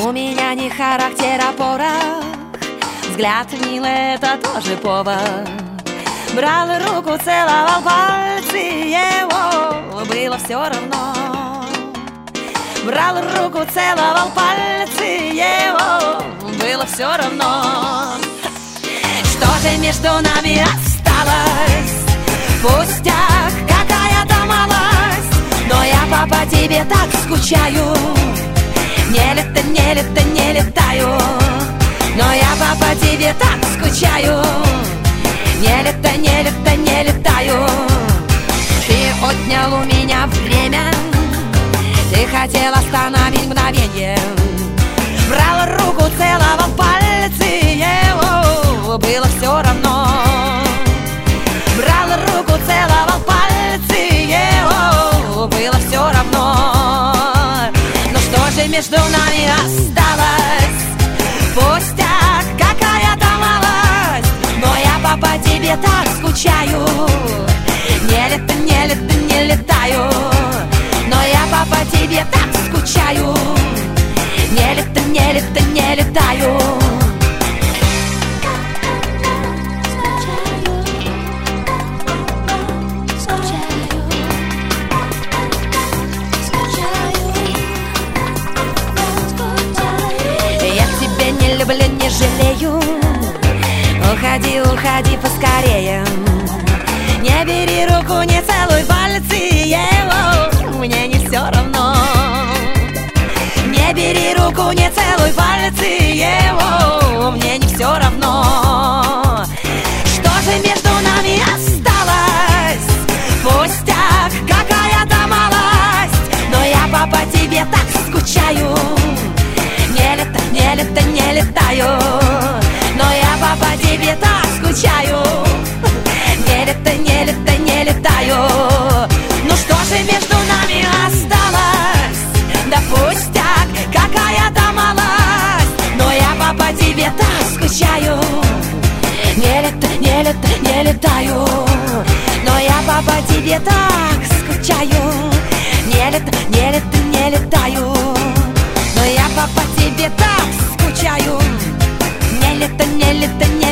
У меня не характер, а порох. Взгляд милый, это тоже повод. Брал руку, целовал пальцы, его было все равно. Брал руку, целовал пальцы, его было все равно. Что же между нами осталось? Пустяк, какая-то малость, но я по тебе так скучаю. Не летаю, но я по тебе так скучаю. Не летаю. Ты отнял у меня время, ты хотел остановить мгновенье. Брал руку, целовал пальцы, его было все равно. Брал руку, целовал пальцы, его было все равно. Но что же между нами осталось? Пустяк, какая-то малость, но я по тебе так скучаю. Не летаю, но я по тебе так скучаю. Не летаю. Я тебя не люблю, не жалею. Уходи, уходи поскорее. Не бери руку, не целуй пальцы, его мне не все равно. Не бери руку, не целуй пальцы, его мне не все равно. Что же между нами осталось? Пустяк, какая-то малость, но я по тебе так скучаю. Не летаю, но я по тебе так скучаю. Не летаю. Ну что же между нами осталось? Да пустяк, какая-то малость, но я по тебе так скучаю. Не летаю, но я по тебе так скучаю. Не летаю, но я по тебе так скучаю. Не